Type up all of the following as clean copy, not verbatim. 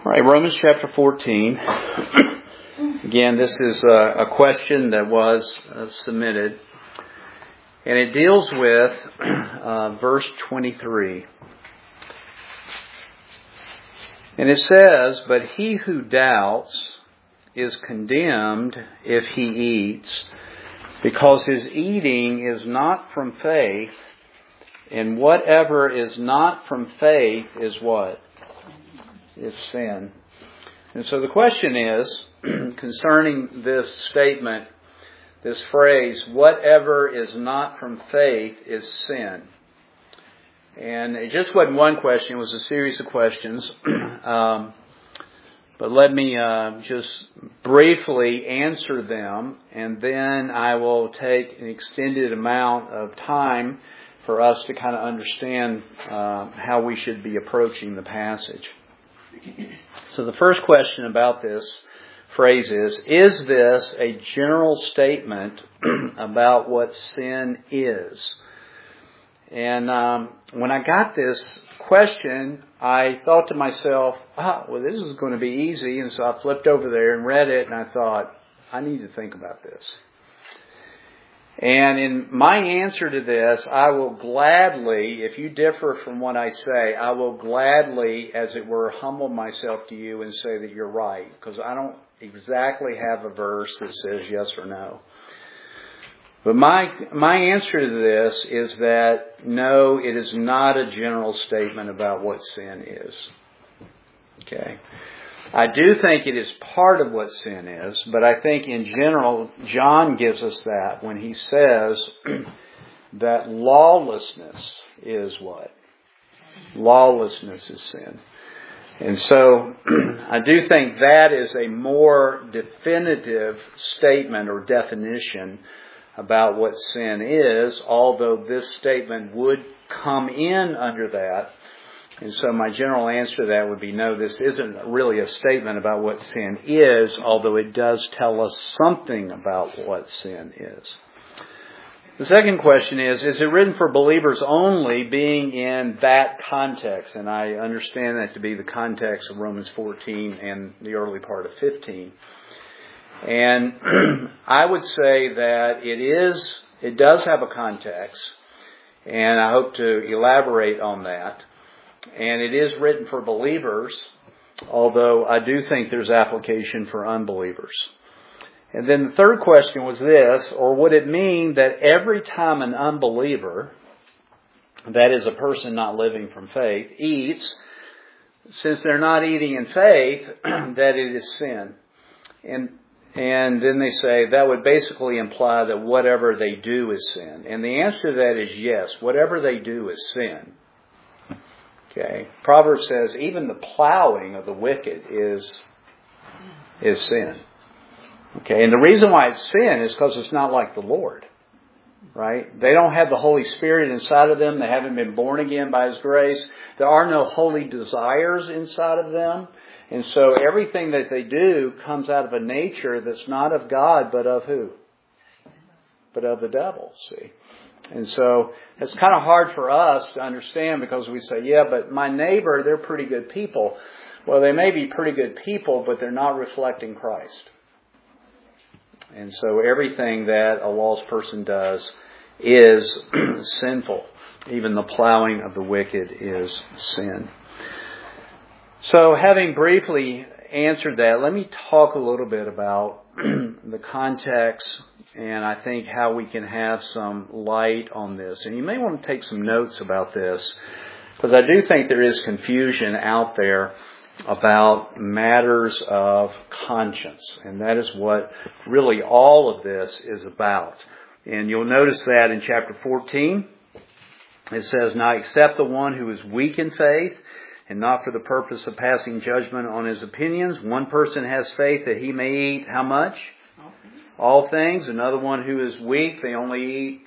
All right, Romans chapter 14. Again, this is a question that was submitted. And it deals with verse 23. And it says, "But he who doubts is condemned if he eats, because his eating is not from faith, and whatever is not from faith is what? Is sin." And so the question is, concerning this statement, this phrase, whatever is not from faith is sin. And it just wasn't one question, it was a series of questions. But let me just briefly answer them, and then I will take an extended amount of time for us to kind of understand how we should be approaching the passage. So the first question about this phrase is this a general statement about what sin is? And when I got this question, I thought to myself, well, this is going to be easy. And so I flipped over there and read it, and I thought, I need to think about this. And in my answer to this, I will gladly, if you differ from what I say, I will gladly, as it were, humble myself to you and say that you're right. Because I don't exactly have a verse that says yes or no. But my answer to this is that no, it is not a general statement about what sin is. Okay. I do think it is part of what sin is, but I think in general, John gives us that when he says that lawlessness is what? Lawlessness is sin. And so I do think that is a more definitive statement or definition about what sin is, although this statement would come in under that. And so my general answer to that would be no, this isn't really a statement about what sin is, although it does tell us something about what sin is. The second question is it written for believers only, being in that context? And I understand that to be the context of Romans 14 and the early part of 15. And I would say that it does have a context, and I hope to elaborate on that. And it is written for believers, although I do think there's application for unbelievers. And then the third question was this, or would it mean that every time an unbeliever, that is a person not living from faith, eats, since they're not eating in faith, that it is sin? And then they say that would basically imply that whatever they do is sin. And the answer to that is yes, whatever they do is sin. Okay. Proverbs says even the plowing of the wicked is sin. Okay. And the reason why it's sin is because it's not like the Lord. Right? They don't have the Holy Spirit inside of them. They haven't been born again by His grace. There are no holy desires inside of them. And so everything that they do comes out of a nature that's not of God, but of who? But of the devil, see? And so it's kind of hard for us to understand because we say, yeah, but my neighbor, they're pretty good people. Well, they may be pretty good people, but they're not reflecting Christ. And so everything that a lost person does is sinful. Even the plowing of the wicked is sin. So having briefly answered that, let me talk a little bit about the context and I think how we can have some light on this. And you may want to take some notes about this because I do think there is confusion out there about matters of conscience. And that is what really all of this is about. And you'll notice that in chapter 14, it says, "Now accept the one who is weak in faith, and not for the purpose of passing judgment on his opinions. One person has faith that he may eat how much? All things. Another one who is weak, they only eat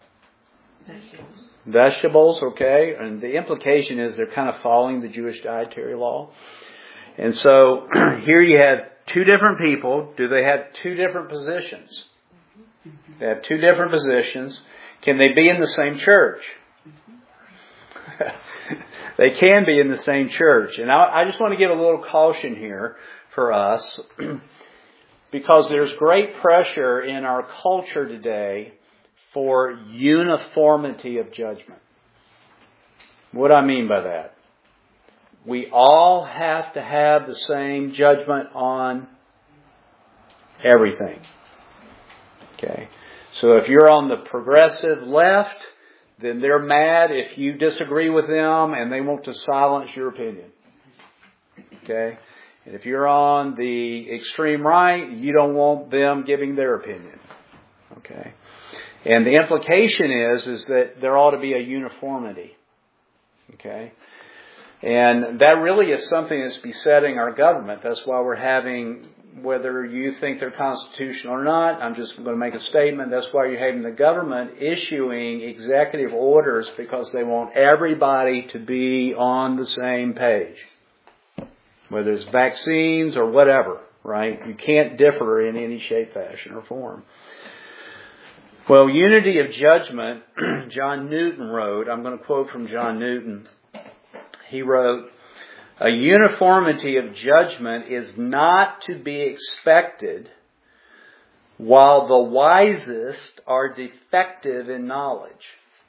vegetables, okay? And the implication is they're kind of following the Jewish dietary law. And so here you have two different people. Do they have two different positions? They have two different positions. Can they be in the same church? They can be in the same church. And I just want to give a little caution here for us, because there's great pressure in our culture today for uniformity of judgment. What do I mean by that? We all have to have the same judgment on everything. Okay. So if you're on the progressive left, then they're mad if you disagree with them and they want to silence your opinion. Okay. And if you're on the extreme right, you don't want them giving their opinion. Okay. And the implication is that there ought to be a uniformity. Okay. And that really is something that's besetting our government. That's why we're having, whether you think they're constitutional or not, I'm just going to make a statement. That's why you're having the government issuing executive orders, because they want everybody to be on the same page. Whether it's vaccines or whatever, right? You can't differ in any shape, fashion, or form. Well, unity of judgment, John Newton wrote, I'm going to quote from John Newton. He wrote, "A uniformity of judgment is not to be expected while the wisest are defective in knowledge.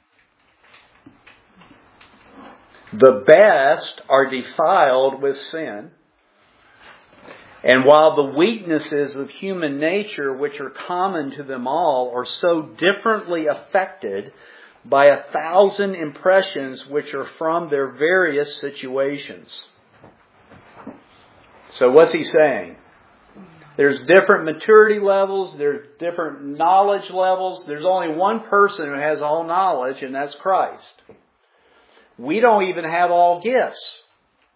The best are defiled with sin. And while the weaknesses of human nature, which are common to them all, are so differently affected by 1,000 impressions which are from their various situations." So what's he saying? There's different maturity levels, there's different knowledge levels. There's only one person who has all knowledge, and that's Christ. We don't even have all gifts.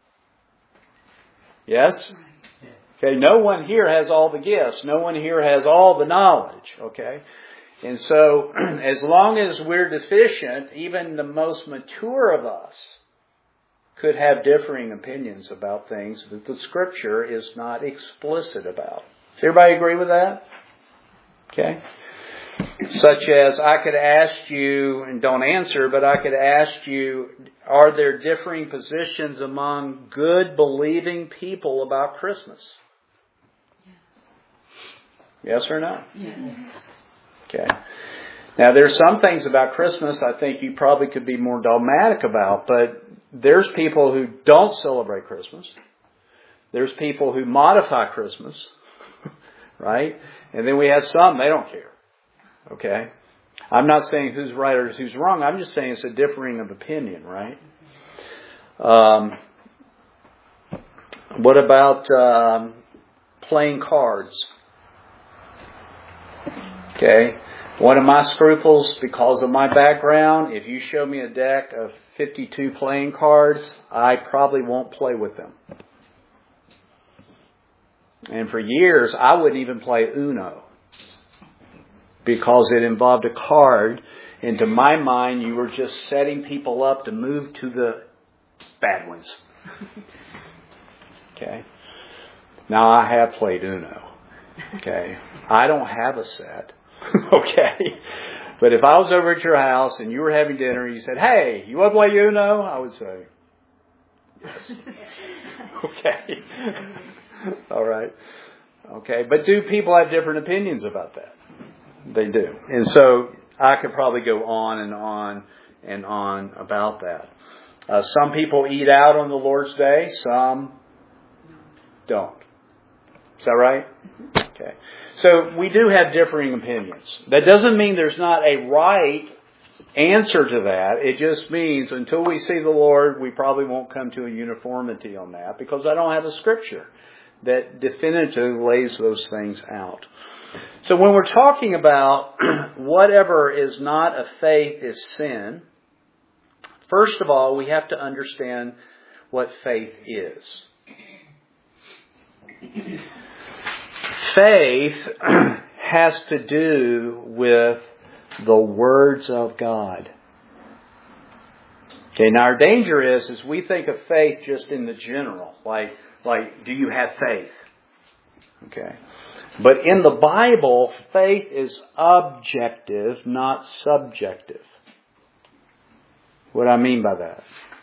Yes? Okay, no one here has all the gifts. No one here has all the knowledge. Okay? And so, as long as we're deficient, even the most mature of us could have differing opinions about things that the Scripture is not explicit about. Does everybody agree with that? Okay? Such as, I could ask you, and don't answer, but I could ask you, are there differing positions among good believing people about Christmas? Yes or no? Yes. Okay. Now, there's some things about Christmas I think you probably could be more dogmatic about, but there's people who don't celebrate Christmas. There's people who modify Christmas, right? And then we have some, they don't care. Okay? I'm not saying who's right or who's wrong. I'm just saying it's a differing of opinion, right? What about playing cards? Okay. One of my scruples, because of my background, if you show me a deck of 52 playing cards, I probably won't play with them. And for years, I wouldn't even play Uno, because it involved a card, and to my mind, you were just setting people up to move to the bad ones. Okay. Now, I have played Uno. Okay. I don't have a set. Okay. But if I was over at your house and you were having dinner and you said, "Hey, you want to play Uno?" I would say, yes. Okay. All right. Okay. But do people have different opinions about that? They do. And so I could probably go on and on and on about that. Some people eat out on the Lord's Day. Some don't. Is that right? Okay. So we do have differing opinions. That doesn't mean there's not a right answer to that. It just means until we see the Lord, we probably won't come to a uniformity on that, because I don't have a scripture that definitively lays those things out. So when we're talking about whatever is not of faith is sin, first of all, we have to understand what faith is. Faith has to do with the words of God. Okay, now our danger is we think of faith just in the general, like do you have faith? Okay. But in the Bible, faith is objective, not subjective. What do I mean by that?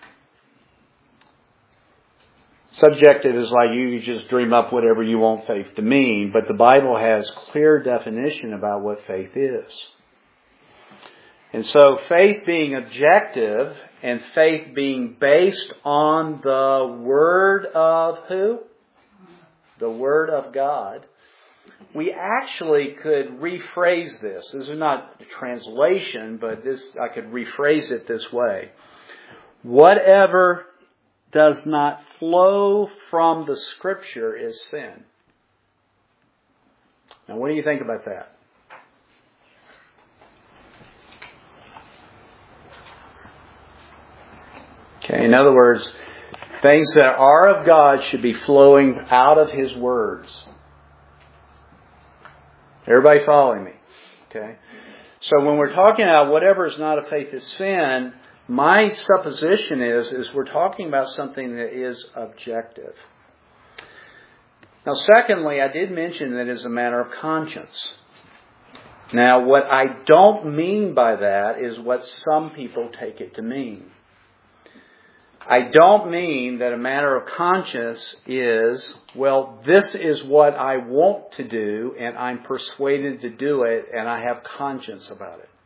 Subjective is like you just dream up whatever you want faith to mean, but the Bible has clear definition about what faith is. And so faith being objective and faith being based on the Word of who? The Word of God. We actually could rephrase this. This is not a translation, but I could rephrase it this way. Whatever does not flow from the Scripture is sin. Now, what do you think about that? Okay, in other words, things that are of God should be flowing out of His words. Everybody following me? Okay. So when we're talking about whatever is not of faith is sin, my supposition is we're talking about something that is objective. Now, secondly, I did mention that it's a matter of conscience. Now, what I don't mean by that is what some people take it to mean. I don't mean that a matter of conscience is, well, this is what I want to do, and I'm persuaded to do it, and I have conscience about it.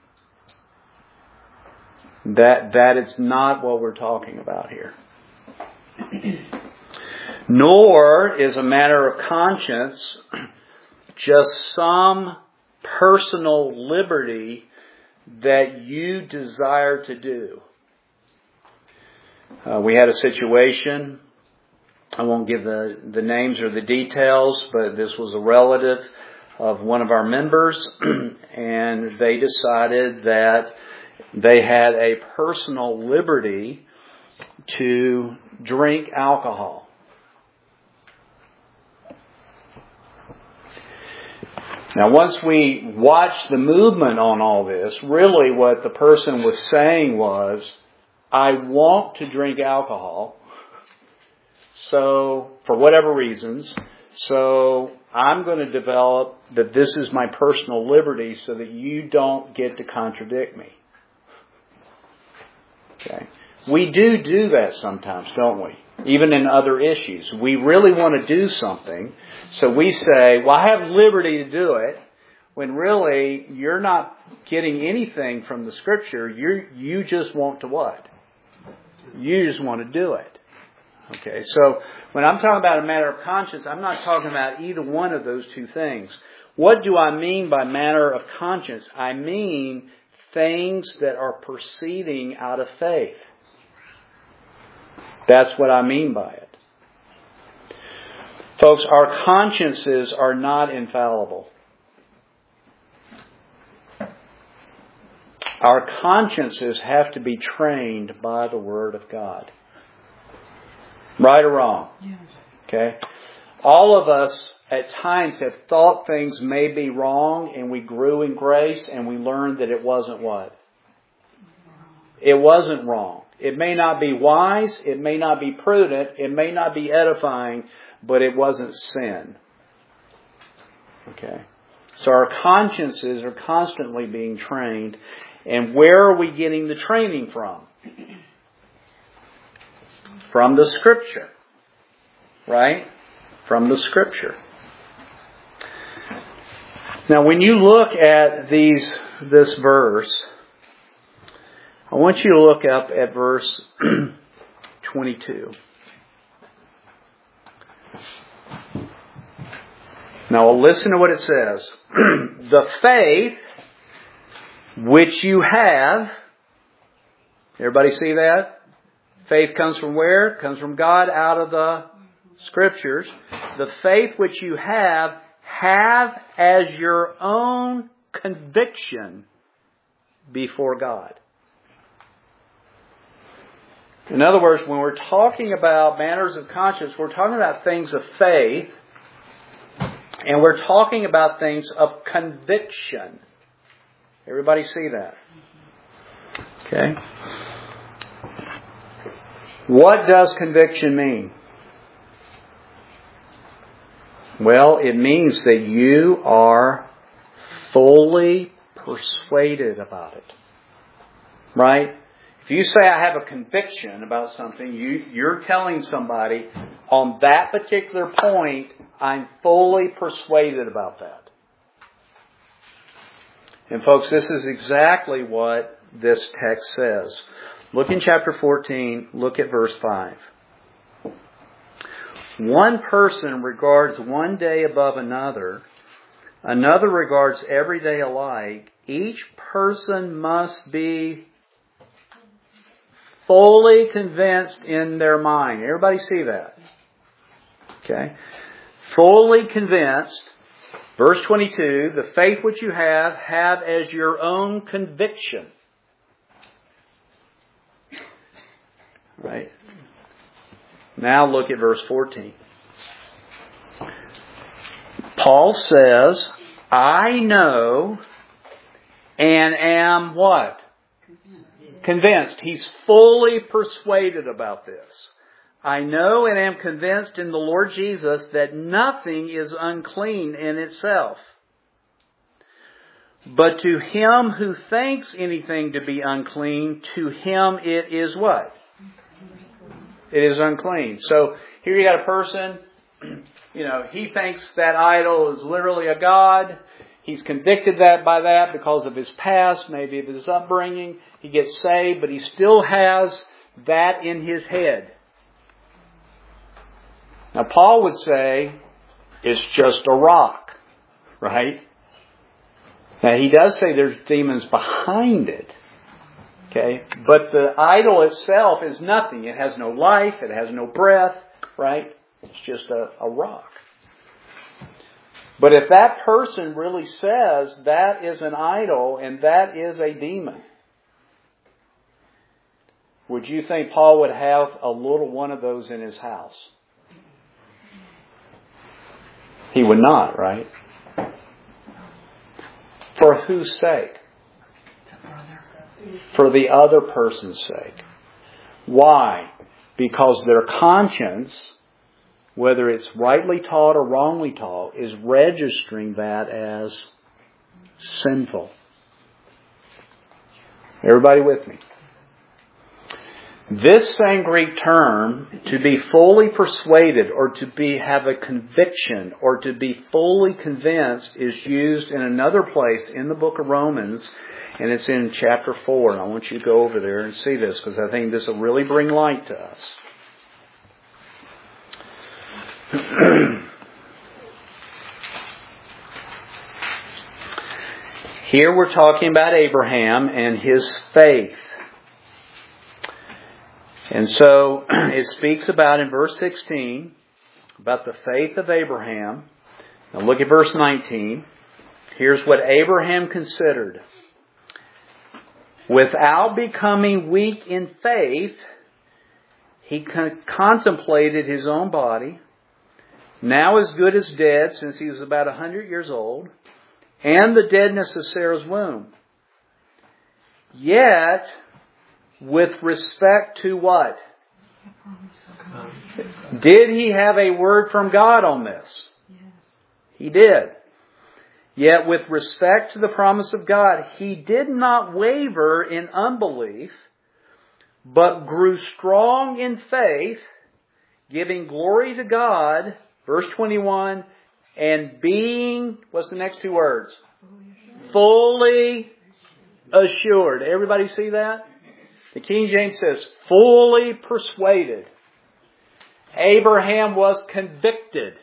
That is not what we're talking about here. Nor is a matter of conscience just some personal liberty that you desire to do. We had a situation, I won't give the names or the details, but this was a relative of one of our members, and they decided that they had a personal liberty to drink alcohol. Now, once we watched the movement on all this, really what the person was saying was, I want to drink alcohol, so for whatever reasons, so I'm going to develop that this is my personal liberty so that you don't get to contradict me. Okay. We do that sometimes, don't we? Even in other issues. We really want to do something, so we say, well, I have liberty to do it, when really you're not getting anything from the Scripture. You just want to what? You just want to do it. Okay, so when I'm talking about a matter of conscience, I'm not talking about either one of those two things. What do I mean by matter of conscience? I mean things that are proceeding out of faith. That's what I mean by it. Folks, our consciences are not infallible. Our consciences have to be trained by the Word of God. Right or wrong? Yes. Okay? All of us at times have thought things may be wrong, and we grew in grace and we learned that it wasn't what? It wasn't wrong. It may not be wise, it may not be prudent, it may not be edifying, but it wasn't sin. Okay? So our consciences are constantly being trained. And where are we getting the training from? From the Scripture. Right? From the Scripture. Now, when you look at this verse, I want you to look up at verse 22. Now, listen to what it says. The faith which you have. Everybody see that? Faith comes from where? It comes from God out of the Scriptures. The faith which you have as your own conviction before God. In other words, when we're talking about matters of conscience, we're talking about things of faith, and we're talking about things of conviction. Everybody see that? Okay. What does conviction mean? Well, it means that you are fully persuaded about it. Right? If you say I have a conviction about something, you're telling somebody on that particular point, I'm fully persuaded about that. And folks, this is exactly what this text says. Look in chapter 14, look at verse 5. One person regards one day above another. Another regards every day alike. Each person must be fully convinced in their mind. Everybody see that? Okay. Fully convinced. Verse 22, the faith which you have as your own conviction. Right? Now look at verse 14. Paul says, I know and am what? Convinced. He's fully persuaded about this. I know and am convinced in the Lord Jesus that nothing is unclean in itself. But to him who thinks anything to be unclean, to him it is what? It is unclean. So here you got a person, he thinks that idol is literally a god. He's convicted by that because of his past, maybe of his upbringing. He gets saved, but he still has that in his head. Now Paul would say it's just a rock, right? Now he does say there's demons behind it. Okay, but the idol itself is nothing. It has no life. It has no breath, right? It's just a rock. But if that person really says that is an idol and that is a demon, would you think Paul would have a little one of those in his house? He would not, right? For whose sake? For the other person's sake. Why? Because their conscience, whether it's rightly taught or wrongly taught, is registering that as sinful. Everybody with me? This same Greek term, to be fully persuaded or to have a conviction or to be fully convinced, is used in another place in the book of Romans, and it's in chapter 4. And I want you to go over there and see this because I think this will really bring light to us. Here we're talking about Abraham and his faith. And so it speaks about in verse 16 about the faith of Abraham. Now look at verse 19. Here's what Abraham considered. Without becoming weak in faith, he contemplated his own body, now as good as dead since he was about 100 years old, and the deadness of Sarah's womb. Yet, with respect to what? Did he have a word from God on this? Yes. He did. Yet with respect to the promise of God, he did not waver in unbelief, but grew strong in faith, giving glory to God, verse 21, and being, what's the next two words? Fully assured. Everybody see that? The King James says, fully persuaded. Abraham was convicted.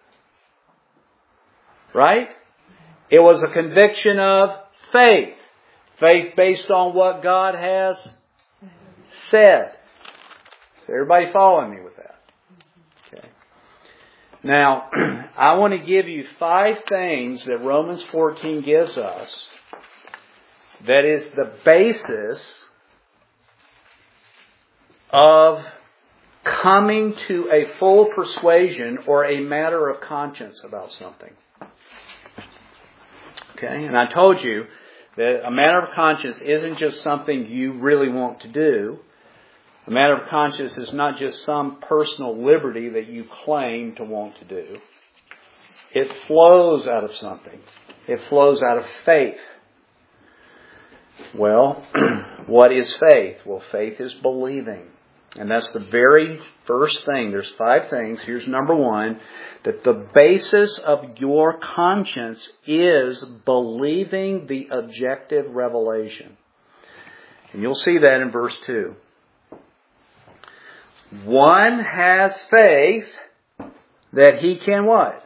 Right? It was a conviction of faith. Faith based on what God has said. So everybody following me with that? Okay. Now, I want to give you 5 things that Romans 14 gives us that is the basis of coming to a full persuasion or a matter of conscience about something. Okay, and I told you that a matter of conscience isn't just something you really want to do. A matter of conscience is not just some personal liberty that you claim to want to do. It flows out of something. It flows out of faith. Well, what is faith? Well, faith is believing. And that's the very first thing. There's 5 things. Here's number 1. That the basis of your conscience is believing the objective revelation. And you'll see that in verse 2. One has faith that he can what?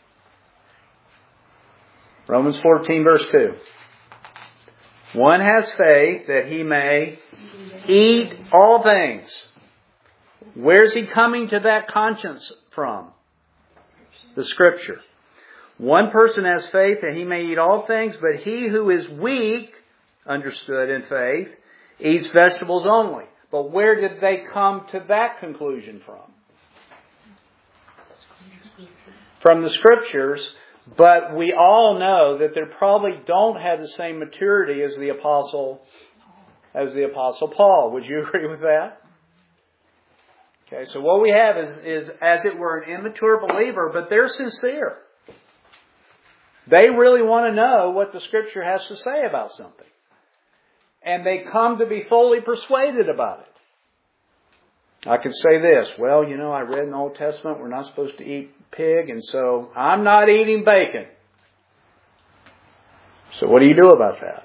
Romans 14 verse 2. One has faith that he may eat all things. Where's he coming to that conscience from? The Scripture. One person has faith that he may eat all things, but he who is weak, understood in faith, eats vegetables only. But where did they come to that conclusion from? From the Scriptures. But we all know that they probably don't have the same maturity as the Apostle Paul. Would you agree with that? Okay, so what we have is as it were an immature believer, but they're sincere. They really want to know what the Scripture has to say about something. And they come to be fully persuaded about it. I could say this, well, I read in the Old Testament we're not supposed to eat pig, and so I'm not eating bacon. So what do you do about that?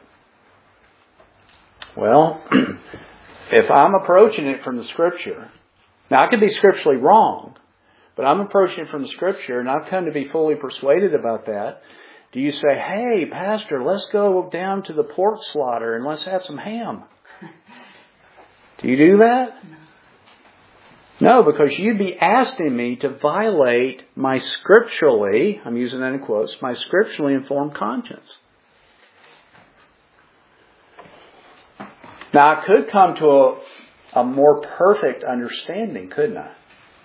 Well, if I'm approaching it from the Scripture, now I could be scripturally wrong, but I'm approaching it from the Scripture, and I've come to be fully persuaded about that. Do you say, hey, Pastor, let's go down to the pork slaughter and let's have some ham? Do you do that? No, because you'd be asking me to violate my scripturally, I'm using that in quotes, my scripturally informed conscience. Now, I could come to a more perfect understanding, couldn't I?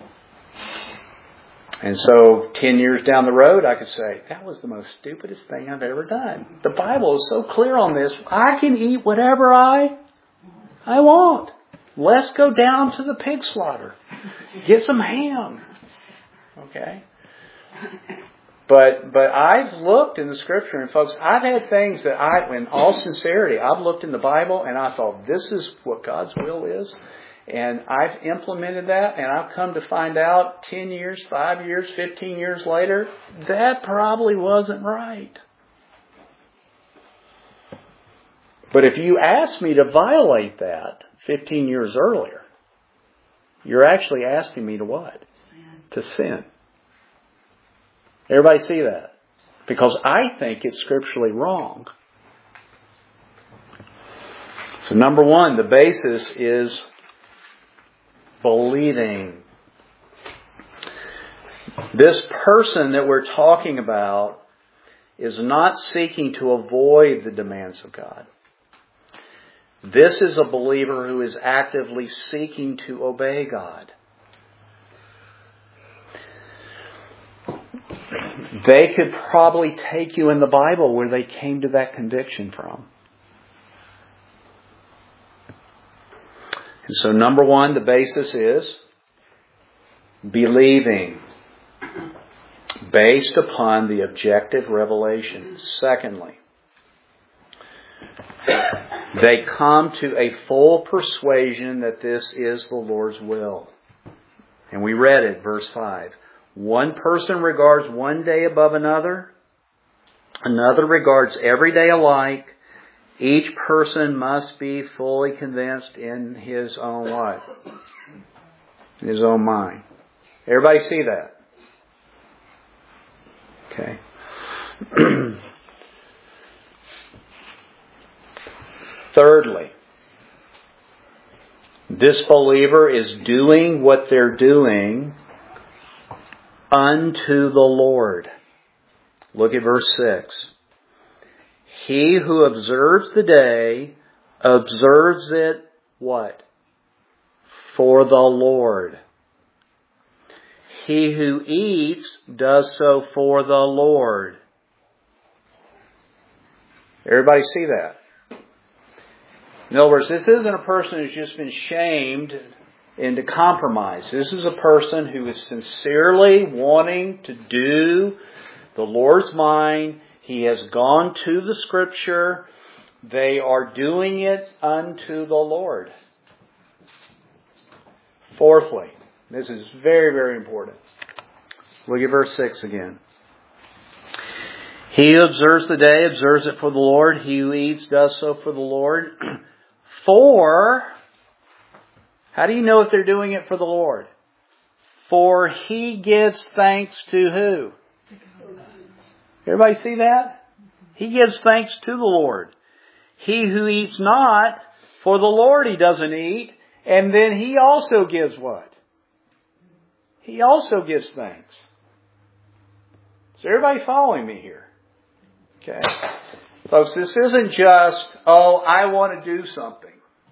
And so 10 years down the road, I could say, that was the most stupidest thing I've ever done. The Bible is so clear on this. I can eat whatever I want. Let's go down to the pig slaughter. Get some ham. Okay? But I've looked in the Scripture, and folks, I've had things that in all sincerity, I've looked in the Bible and I thought, this is what God's will is. And I've implemented that, and I've come to find out 10 years, 5 years, 15 years later, that probably wasn't right. But if you ask me to violate that 15 years earlier, you're actually asking me to what? To sin. Everybody see that? Because I think it's scripturally wrong. So number 1, the basis is believing. This person that we're talking about is not seeking to avoid the demands of God. This is a believer who is actively seeking to obey God. They could probably take you in the Bible where they came to that conviction from. And so number 1, the basis is believing based upon the objective revelation. Secondly, they come to a full persuasion that this is the Lord's will. And we read it, verse 5. One person regards one day above another. Another regards every day alike. Each person must be fully convinced in his own life. In his own mind. Everybody see that? Okay. Thirdly, this believer is doing what they're doing unto the Lord. Look at verse 6. He who observes the day, observes it, what? For the Lord. He who eats does so for the Lord. Everybody see that? In other words, this isn't a person who's just been shamed into compromise. This is a person who is sincerely wanting to do the Lord's mind. He has gone to the Scripture They are doing it unto the Lord. Fourthly, this is very, very important. Look at verse 6 again. He who observes the day observes it for the Lord. He who eats does so for the Lord. For, how do you know if they're doing it for the Lord? For He gives thanks to who? Everybody see that? He gives thanks to the Lord. He who eats not, for the Lord he doesn't eat. And then He also gives what? He also gives thanks. Is everybody following me here? Okay. Folks, this isn't just, I want to do something.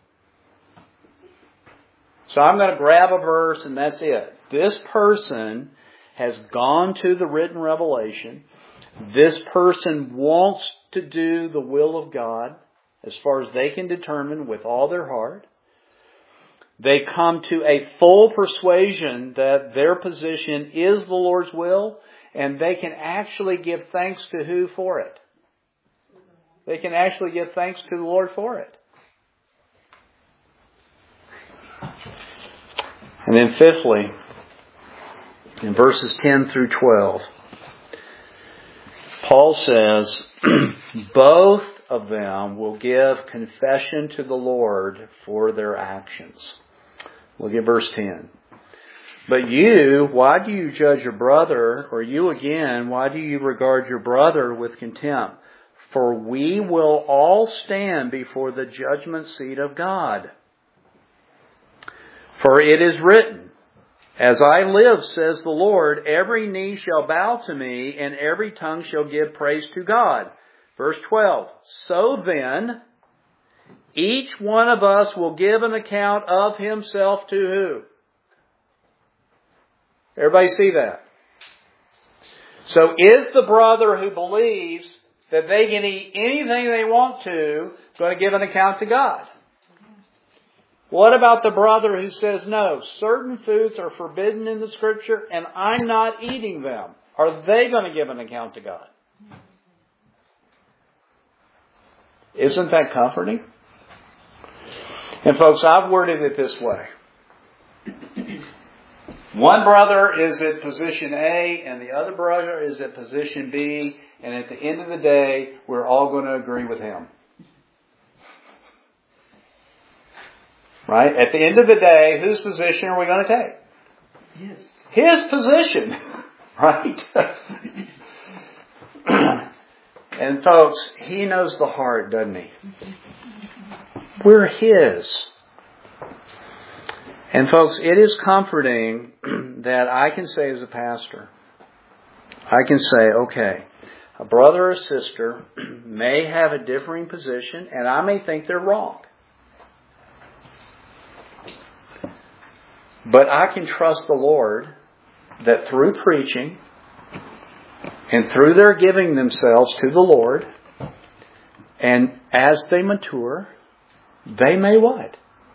So I'm going to grab a verse and that's it. This person has gone to the written revelation. This person wants to do the will of God as far as they can determine with all their heart. They come to a full persuasion that their position is the Lord's will, and they can actually give thanks to who for it? They can actually give thanks to the Lord for it. And then fifthly, in verses 10 through 12, Paul says, both of them will give confession to the Lord for their actions. Look at verse 10. But you, why do you judge your brother? Or you again, why do you regard your brother with contempt? For we will all stand before the judgment seat of God. For it is written, as I live, says the Lord, every knee shall bow to me, and every tongue shall give praise to God. Verse 12. So then, each one of us will give an account of himself to who? Everybody see that? So is the brother who believes that they can eat anything they want to going to give an account to God? What about the brother who says, no, certain foods are forbidden in the Scripture and I'm not eating them? Are they going to give an account to God? Isn't that comforting? And folks, I've worded it this way. One brother is at position A and the other brother is at position B. And at the end of the day, we're all going to agree with him. Right? At the end of the day, whose position are we going to take? His position. Right? And folks, He knows the heart, doesn't He? We're His. And folks, it is comforting that I can say as a pastor, I can say, okay, a brother or sister may have a differing position and I may think they're wrong. But I can trust the Lord that through preaching and through their giving themselves to the Lord, and as they mature, they may what?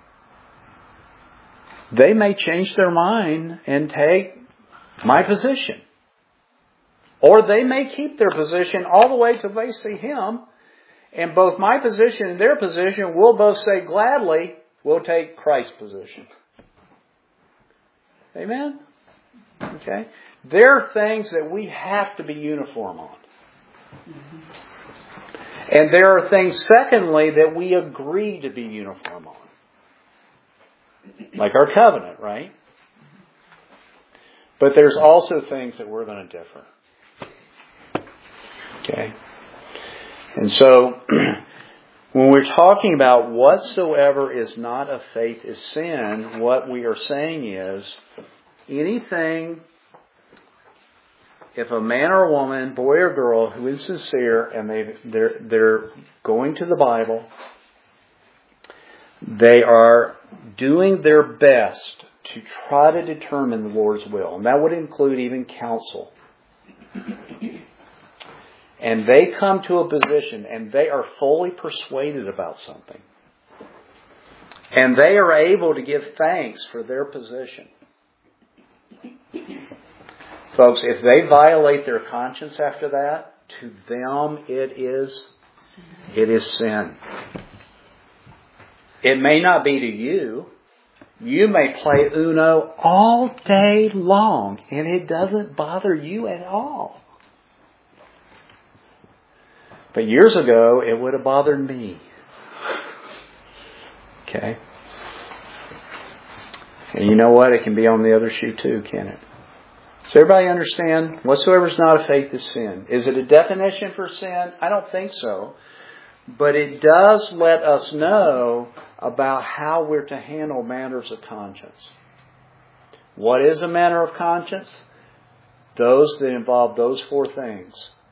They may change their mind and take my position. Or they may keep their position all the way till they see Him. And both my position and their position will both say gladly, we'll take Christ's position. Amen? Okay? There are things that we have to be uniform on. And there are things, secondly, that we agree to be uniform on. Like our covenant, right? But there's also things that we're going to differ. Okay? And so, when we're talking about whatsoever is not of faith is sin, what we are saying is, anything, if a man or a woman, boy or girl, who is sincere and they're going to the Bible, they are doing their best to try to determine the Lord's will. And that would include even counsel. And they come to a position and they are fully persuaded about something. And they are able to give thanks for their position. Folks, if they violate their conscience after that, to them it It is sin. It may not be to you. You may play Uno all day long, and it doesn't bother you at all. But years ago, it would have bothered me. Okay? And you know what? It can be on the other shoe too, can it? Does everybody understand? Whatsoever is not of faith is sin. Is it a definition for sin? I don't think so. But it does let us know about how we're to handle matters of conscience. What is a matter of conscience? Those that involve those four things.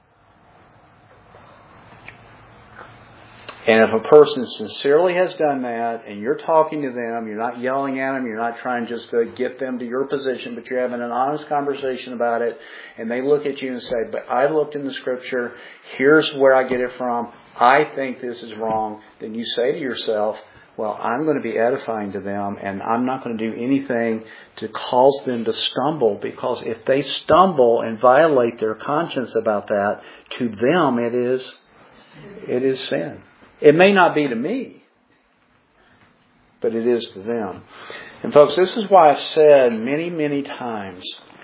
And if a person sincerely has done that, and you're talking to them, you're not yelling at them, you're not trying just to get them to your position, but you're having an honest conversation about it, and they look at you and say, but I looked in the Scripture, here's where I get it from, I think this is wrong, then you say to yourself, well, I'm going to be edifying to them, and I'm not going to do anything to cause them to stumble, because if they stumble and violate their conscience about that, to them it is sin. It may not be to me, but it is to them. And folks, this is why I've said many, many times,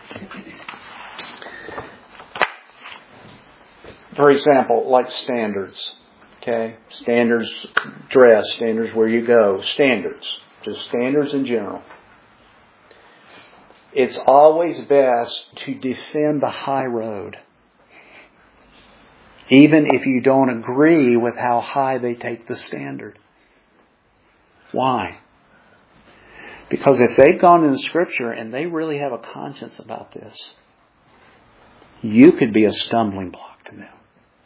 for example, like standards. Okay? Standards, dress, standards where you go, standards. Just standards in general. It's always best to defend the high road. Even if you don't agree with how high they take the standard. Why? Because if they've gone in the Scripture and they really have a conscience about this, you could be a stumbling block to them.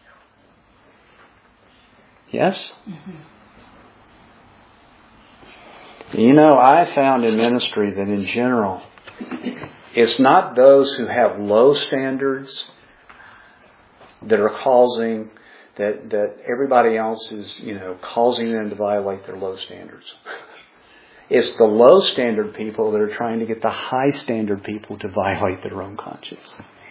Yes? Mm-hmm. You know, I found in ministry that in general, it's not those who have low standards that are causing, that everybody else is, causing them to violate their low standards. It's the low standard people that are trying to get the high standard people to violate their own conscience.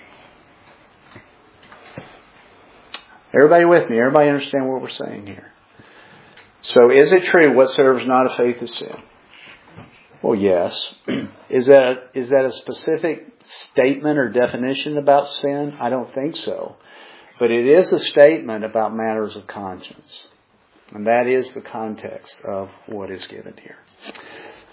Everybody with me? Everybody understand what we're saying here? So is it true whatsoever is not of faith is sin? Well, yes. Is that a specific statement or definition about sin? I don't think so. But it is a statement about matters of conscience. And that is the context of what is given here.